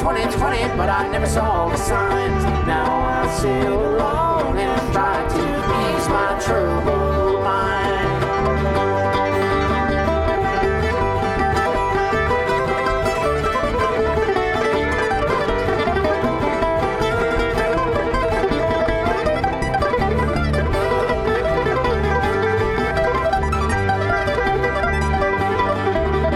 2020, but I never saw the signs. Now I sail along